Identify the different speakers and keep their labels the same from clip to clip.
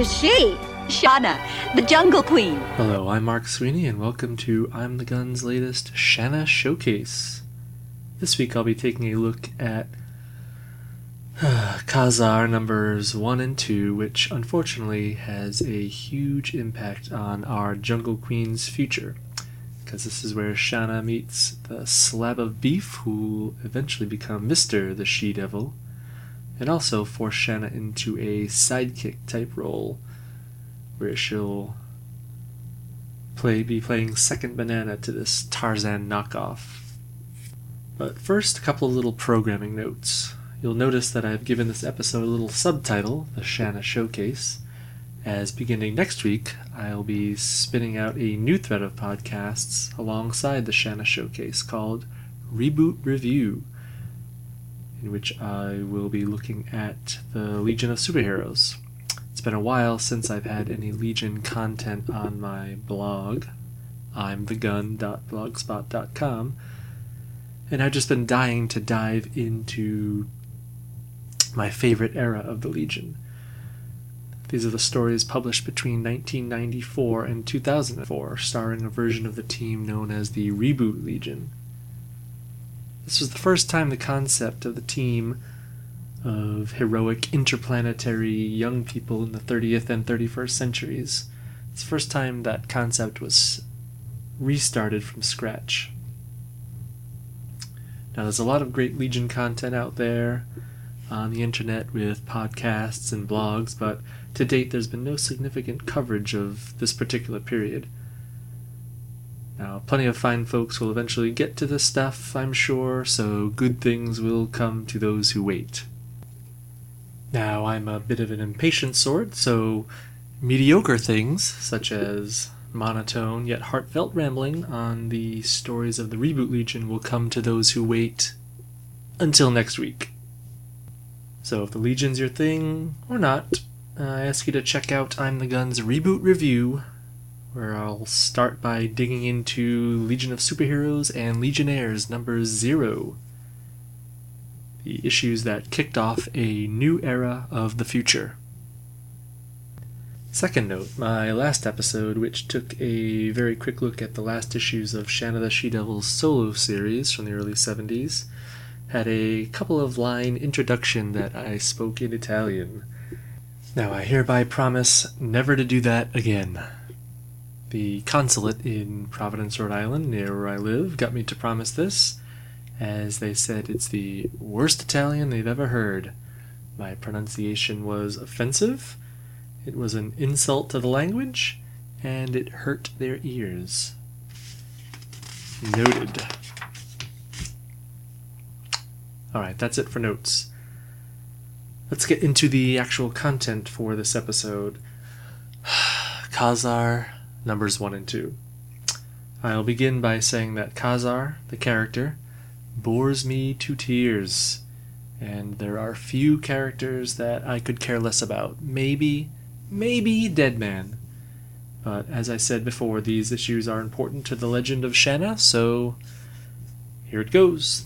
Speaker 1: Who's she?
Speaker 2: Shanna, the Jungle Queen.
Speaker 3: Hello, I'm Mark Sweeney, and welcome to I'm the Gun's latest Shanna Showcase. This week I'll be taking a look at Ka-Zar numbers 1 and 2, which unfortunately has a huge impact on our Jungle Queen's future, because this is where Shanna meets the slab of beef who will eventually become Mr. the She-Devil, and also force Shanna into a sidekick type role, where she'll be playing second banana to this Tarzan knockoff. But first, a couple of little programming notes. You'll notice that I've given this episode a little subtitle, the Shanna Showcase, as beginning next week, I'll be spinning out a new thread of podcasts alongside the Shanna Showcase called Reboot Review, in which I will be looking at the Legion of Superheroes. It's been a while since I've had any Legion content on my blog, imthegun.blogspot.com, and I've just been dying to dive into my favorite era of the Legion. These are the stories published between 1994 and 2004, starring a version of the team known as the Reboot Legion. This was the first time the concept of the team of heroic interplanetary young people in the 30th and 31st centuries. It's the first time that concept was restarted from scratch. Now, there's a lot of great Legion content out there on the internet with podcasts and blogs, but to date there's been no significant coverage of this particular period. Now, plenty of fine folks will eventually get to this stuff, I'm sure, so good things will come to those who wait. Now, I'm a bit of an impatient sort, so mediocre things, such as monotone yet heartfelt rambling on the stories of the Reboot Legion, will come to those who wait until next week. So if the Legion's your thing, or not, I ask you to check out I'm the Gun's Reboot Review, where I'll start by digging into Legion of Superheroes and Legionnaires number 0. The issues that kicked off a new era of the future. Second note, my last episode, which took a very quick look at the last issues of Shanna the She-Devil's solo series from the early 70s, had a couple of line introduction that I spoke in Italian. Now I hereby promise never to do that again. The consulate in Providence, Rhode Island, near where I live, got me to promise this, as they said it's the worst Italian they've ever heard. My pronunciation was offensive, it was an insult to the language, and it hurt their ears. Noted. Alright, that's it for notes. Let's get into the actual content for this episode. Ka-Zar, numbers 1 and 2. I'll begin by saying that Ka-Zar, the character, bores me to tears, and there are few characters that I could care less about. Maybe Deadman. But as I said before, these issues are important to the legend of Shanna, so here it goes.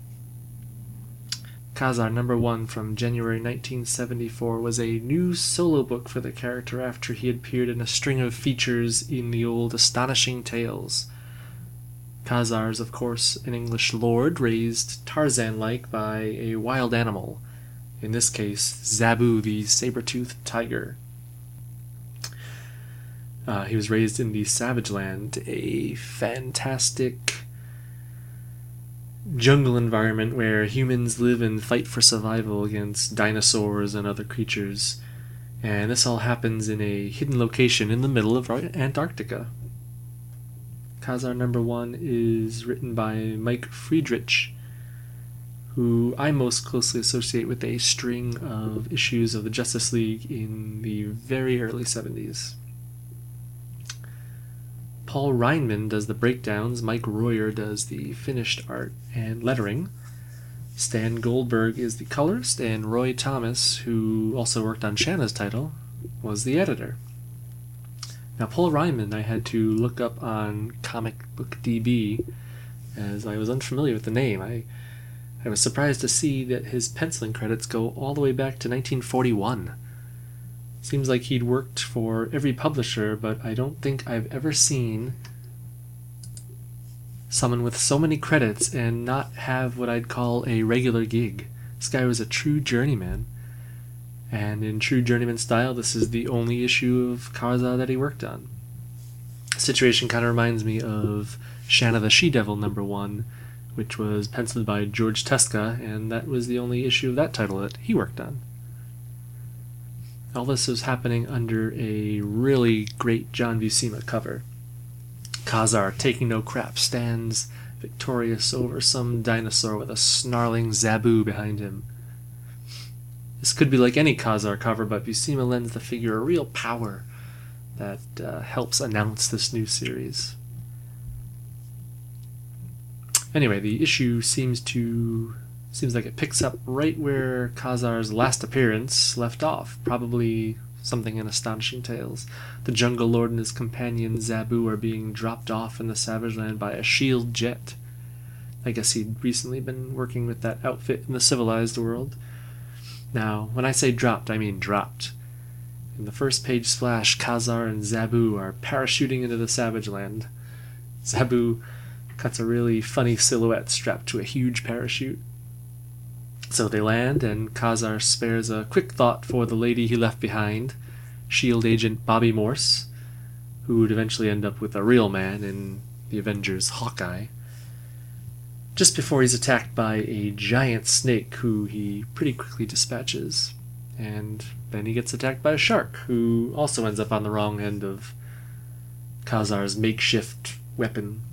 Speaker 3: Ka-Zar number 1 from January 1974 was a new solo book for the character after he had appeared in a string of features in the old Astonishing Tales. Ka-Zar is, of course, an English lord raised Tarzan-like by a wild animal, in this case, Zabu the saber-toothed tiger. He was raised in the Savage Land, a fantastic jungle environment where humans live and fight for survival against dinosaurs and other creatures, and this all happens in a hidden location in the middle of Antarctica. Ka-Zar number 1 is written by Mike Friedrich, who I most closely associate with a string of issues of the Justice League in the very early 70s. Paul Reinman does the breakdowns, Mike Royer does the finished art and lettering, Stan Goldberg is the colorist, and Roy Thomas, who also worked on Shanna's title, was the editor. Now, Paul Reinman I had to look up on Comic Book DB, as I was unfamiliar with the name. I was surprised to see that his penciling credits go all the way back to 1941. Seems like he'd worked for every publisher, but I don't think I've ever seen someone with so many credits and not have what I'd call a regular gig. This guy was a true journeyman. And in true journeyman style, this is the only issue of Kazar that he worked on. The situation kind of reminds me of Shanna the She-Devil #1, which was penciled by George Teska, and that was the only issue of that title that he worked on. All this was happening under a really great John Buscema cover. Kazar, taking no crap, stands victorious over some dinosaur with a snarling Zabu behind him. This could be like any Kazar cover, but Buscema lends the figure a real power that helps announce this new series. Anyway, the issue seems like it picks up right where Kazar's last appearance left off, probably something in Astonishing Tales. The Jungle Lord and his companion Zabu are being dropped off in the Savage Land by a shield jet. I guess he'd recently been working with that outfit in the civilized world. Now, when I say dropped, I mean dropped. In the first page splash, Kazar and Zabu are parachuting into the Savage Land. Zabu cuts a really funny silhouette strapped to a huge parachute. So they land, and Kazar spares a quick thought for the lady he left behind, S.H.I.E.L.D. agent Bobby Morse, who would eventually end up with a real man in the Avengers' Hawkeye, just before he's attacked by a giant snake who he pretty quickly dispatches. And then he gets attacked by a shark, who also ends up on the wrong end of Kazar's makeshift weapon.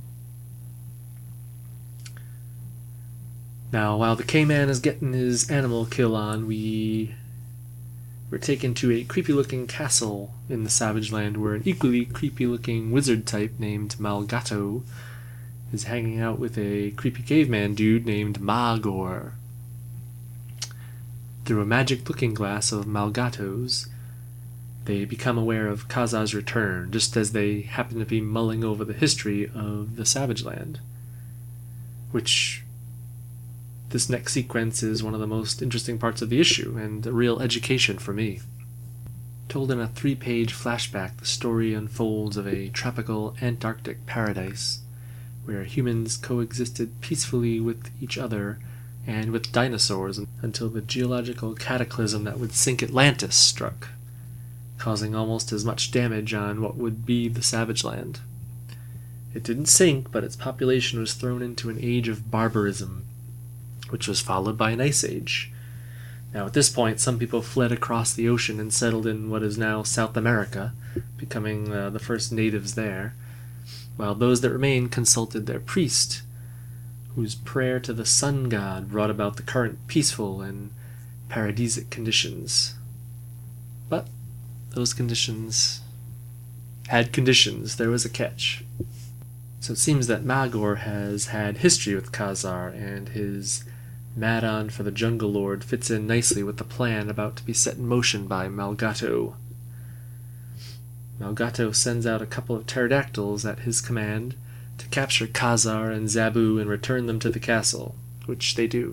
Speaker 3: Now, while the K-Man is getting his animal kill on, we're taken to a creepy-looking castle in the Savage Land where an equally creepy-looking wizard type named Malgato is hanging out with a creepy caveman dude named Magor. Through a magic looking glass of Malgato's, they become aware of Kazar's return, just as they happen to be mulling over the history of the Savage Land, which this next sequence is one of the most interesting parts of the issue, and a real education for me. Told in a 3-page flashback, the story unfolds of a tropical Antarctic paradise, where humans coexisted peacefully with each other and with dinosaurs until the geological cataclysm that would sink Atlantis struck, causing almost as much damage on what would be the Savage Land. It didn't sink, but its population was thrown into an age of barbarism, which was followed by an ice age. Now at this point, some people fled across the ocean and settled in what is now South America, becoming the first natives there, while those that remained consulted their priest, whose prayer to the sun god brought about the current peaceful and paradisic conditions. But those conditions had conditions. There was a catch. So it seems that Magor has had history with Kazar, and his Mad-on for the Jungle Lord fits in nicely with the plan about to be set in motion by Malgato. Malgato sends out a couple of pterodactyls at his command to capture Kazar and Zabu and return them to the castle, which they do.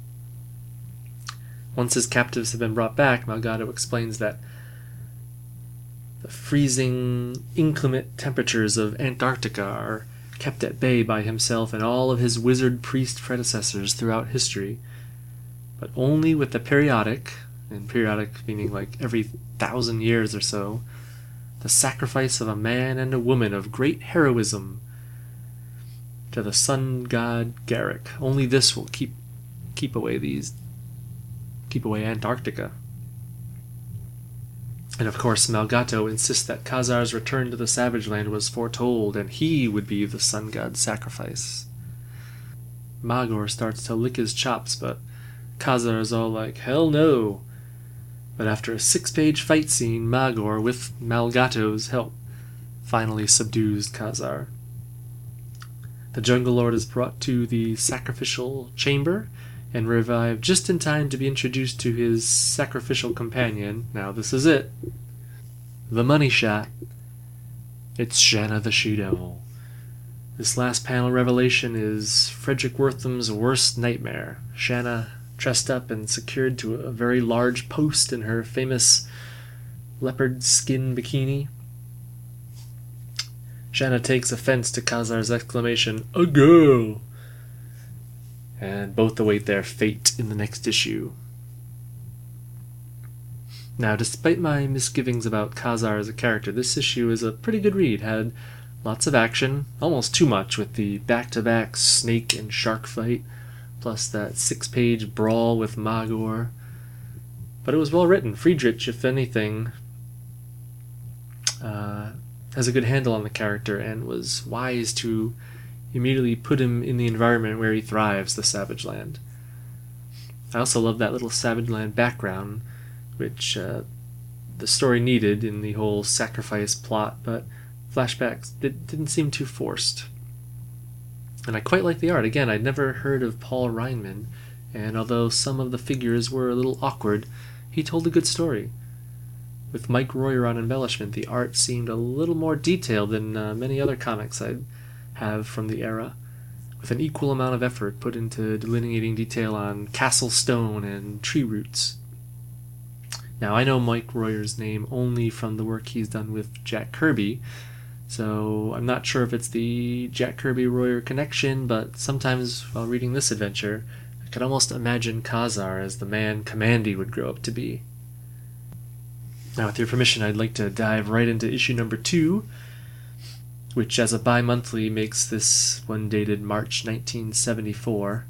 Speaker 3: Once his captives have been brought back, Malgato explains that the freezing, inclement temperatures of Antarctica are kept at bay by himself and all of his wizard priest predecessors throughout history, but only with the periodic, and periodic meaning like every 1,000 years or so, the sacrifice of a man and a woman of great heroism to the sun god Garrick. Only this will keep away Antarctica. And of course, Malgato insists that Kazar's return to the Savage Land was foretold, and he would be the sun god's sacrifice. Magor starts to lick his chops, but Kazar is all like, hell no. But after a 6-page fight scene, Magor, with Malgato's help, finally subdues Kazar. The Jungle Lord is brought to the sacrificial chamber and revived just in time to be introduced to his sacrificial companion. Now this is it. The money shot. It's Shanna the She-Devil. This last panel revelation is Frederick Wortham's worst nightmare. Shanna, dressed up and secured to a very large post in her famous leopard skin bikini. Shanna takes offense to Khazar's exclamation, "A girl!" And both await their fate in the next issue. Now, despite my misgivings about Khazar as a character, this issue is a pretty good read. Had lots of action, almost too much, with the back-to-back snake and shark fight, plus that 6-page brawl with Magor. But it was well written. Friedrich, if anything, has a good handle on the character and was wise to immediately put him in the environment where he thrives, the Savage Land. I also love that little Savage Land background, which the story needed in the whole sacrifice plot, but flashbacks didn't seem too forced. And I quite like the art. Again, I'd never heard of Paul Reinman, and although some of the figures were a little awkward, he told a good story. With Mike Royer on embellishment, the art seemed a little more detailed than many other comics I'd have from the era, with an equal amount of effort put into delineating detail on castle stone and tree roots. Now, I know Mike Royer's name only from the work he's done with Jack Kirby, so I'm not sure if it's the Jack Kirby-Royer connection, but sometimes while reading this adventure, I could almost imagine Khazar as the man Kamandi would grow up to be. Now, with your permission, I'd like to dive right into issue number 2, which as a bi-monthly makes this one dated March 1974.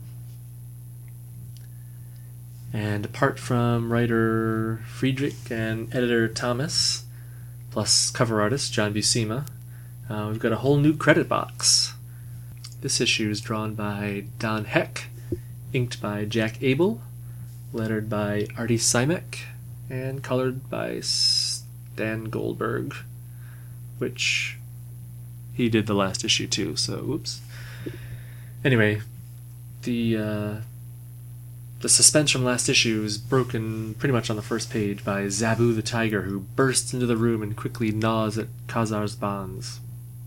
Speaker 3: And apart from writer Friedrich and editor Thomas, plus cover artist John Buscema, we've got a whole new credit box. This issue is drawn by Don Heck, inked by Jack Abel, lettered by Artie Simek, and colored by Stan Goldberg, which he did the last issue too, so oops. Anyway, the suspense from last issue is broken pretty much on the first page by Zabu the tiger, who bursts into the room and quickly gnaws at Khazar's bonds.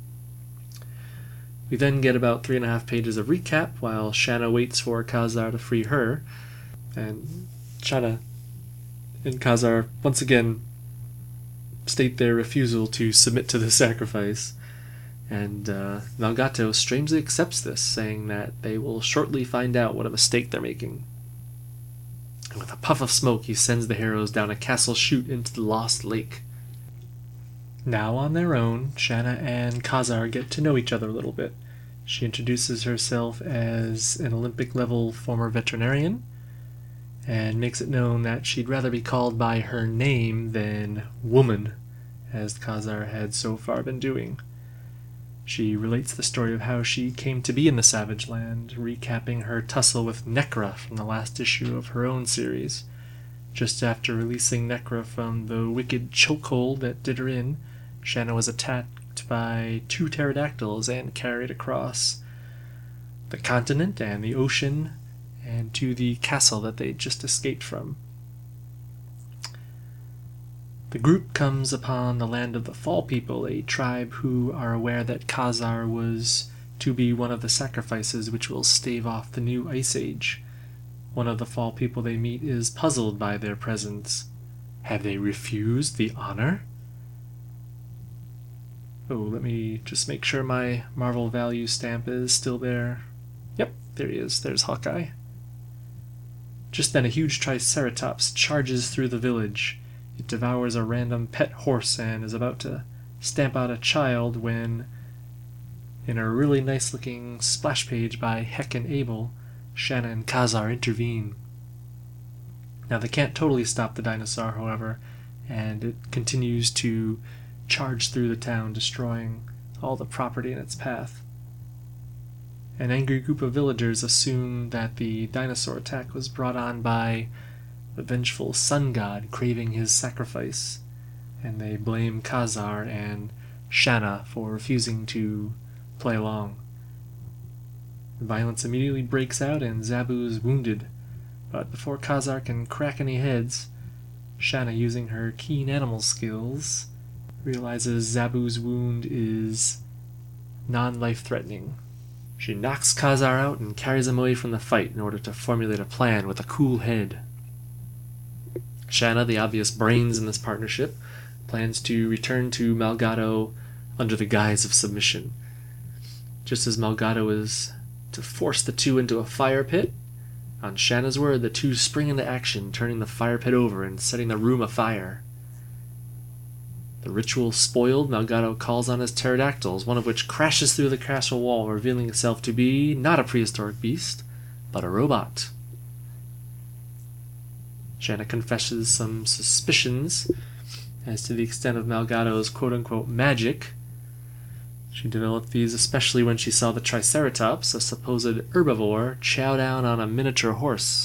Speaker 3: We then get about 3.5 pages of recap while Shanna waits for Khazar to free her, and Shanna and Khazar once again state their refusal to submit to the sacrifice, and Malgato strangely accepts this, saying that they will shortly find out what a mistake they're making. And with a puff of smoke, he sends the heroes down a castle chute into the Lost Lake. Now on their own, Shanna and Khazar get to know each other a little bit. She introduces herself as an Olympic-level former veterinarian, and makes it known that she'd rather be called by her name than woman, as Khazar had so far been doing. She relates the story of how she came to be in the Savage Land, recapping her tussle with Nekra from the last issue of her own series. Just after releasing Nekra from the wicked chokehold that did her in, Shanna was attacked by 2 pterodactyls and carried across the continent and the ocean and to the castle that they just escaped from. The group comes upon the land of the Fall People, a tribe who are aware that Khazar was to be one of the sacrifices which will stave off the new Ice Age. One of the Fall People they meet is puzzled by their presence. Have they refused the honor? Oh, let me just make sure my Marvel value stamp is still there. Yep, there he is. There's Hawkeye. Just then a huge Triceratops charges through the village. It devours a random pet horse and is about to stamp out a child when, in a really nice-looking splash page by Heck and Abel, Shanna and Khazar intervene. Now, they can't totally stop the dinosaur, however, and it continues to charge through the town, destroying all the property in its path. An angry group of villagers assume that the dinosaur attack was brought on by the vengeful sun god craving his sacrifice, and they blame Khazar and Shanna for refusing to play along. Violence immediately breaks out and Zabu is wounded, but before Khazar can crack any heads, Shanna, using her keen animal skills, realizes Zabu's wound is non-life-threatening. She knocks Khazar out and carries him away from the fight in order to formulate a plan with a cool head. Shanna, the obvious brains in this partnership, plans to return to Malgado under the guise of submission. Just as Malgado is to force the two into a fire pit, on Shanna's word, the two spring into action, turning the fire pit over and setting the room afire. The ritual spoiled, Malgado calls on his pterodactyls, one of which crashes through the castle wall, revealing itself to be not a prehistoric beast, but a robot. Shanna confesses some suspicions as to the extent of Malgado's quote-unquote magic. She developed these especially when she saw the Triceratops, a supposed herbivore, chow down on a miniature horse.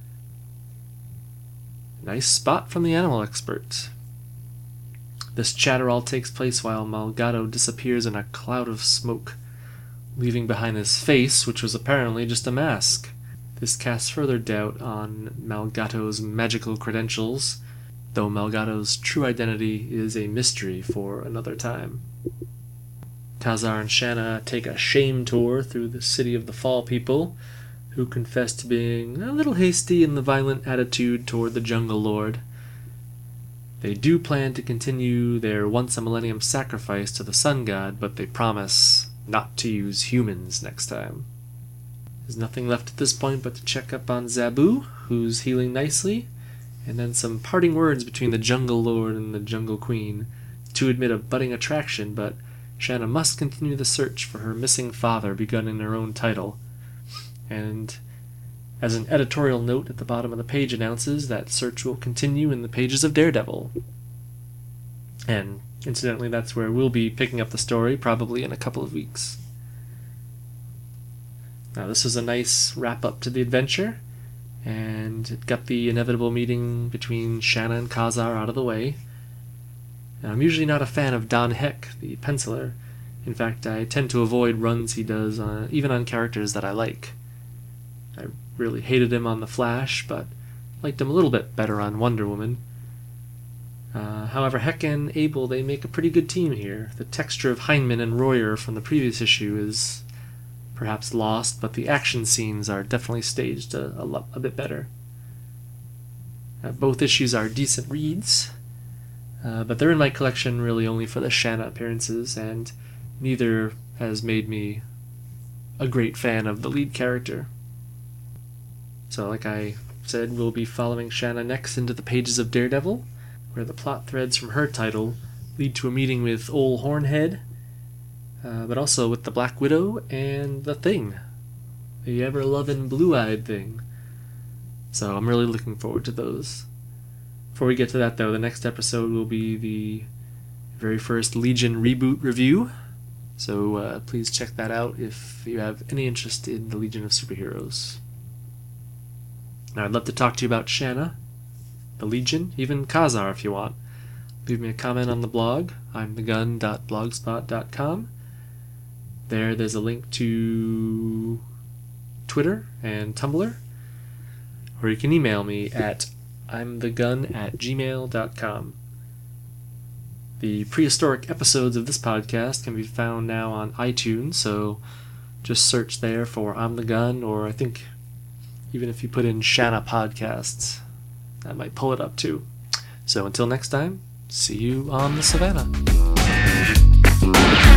Speaker 3: Nice spot from the animal expert. This chatter all takes place while Malgado disappears in a cloud of smoke, leaving behind his face, which was apparently just a mask. This casts further doubt on Malgado's magical credentials, though Malgado's true identity is a mystery for another time. Kazar and Shanna take a shame tour through the city of the Fall People, who confess to being a little hasty in the violent attitude toward the Jungle Lord. They do plan to continue their once-a-millennium sacrifice to the Sun God, but they promise not to use humans next time. There's nothing left at this point but to check up on Zabu, who's healing nicely, and then some parting words between the Jungle Lord and the Jungle Queen to admit a budding attraction, but Shanna must continue the search for her missing father begun in her own title. And as an editorial note at the bottom of the page announces, that search will continue in the pages of Daredevil. And incidentally, that's where we'll be picking up the story, probably in a couple of weeks. Now, this was a nice wrap-up to the adventure, and it got the inevitable meeting between Shanna and Kazar out of the way. Now, I'm usually not a fan of Don Heck, the penciler. In fact, I tend to avoid runs he does, even on characters that I like. I really hated him on The Flash, but liked him a little bit better on Wonder Woman. However, Heck and Abel, they make a pretty good team here. The texture of Heinemann and Royer from the previous issue is perhaps lost, but the action scenes are definitely staged a bit better. Both issues are decent reads, but they're in my collection really only for the Shanna appearances, and neither has made me a great fan of the lead character. So, like I said, we'll be following Shanna next into the pages of Daredevil, where the plot threads from her title lead to a meeting with Ol Hornhead, but also with the Black Widow and the Thing, the ever-loving blue-eyed Thing. So I'm really looking forward to those. Before we get to that, though, the next episode will be the very first Legion reboot review, so please check that out if you have any interest in the Legion of Superheroes. Now, I'd love to talk to you about Shanna, the Legion, even Kazar if you want. Leave me a comment on the blog, imthegun.blogspot.com. There's a link to Twitter and Tumblr, or you can email me at imthegun@gmail.com. The prehistoric episodes of this podcast can be found now on iTunes, so just search there for I'm the Gun, or I think even if you put in Shanna Podcasts, that might pull it up too. So until next time, see you on the Savannah.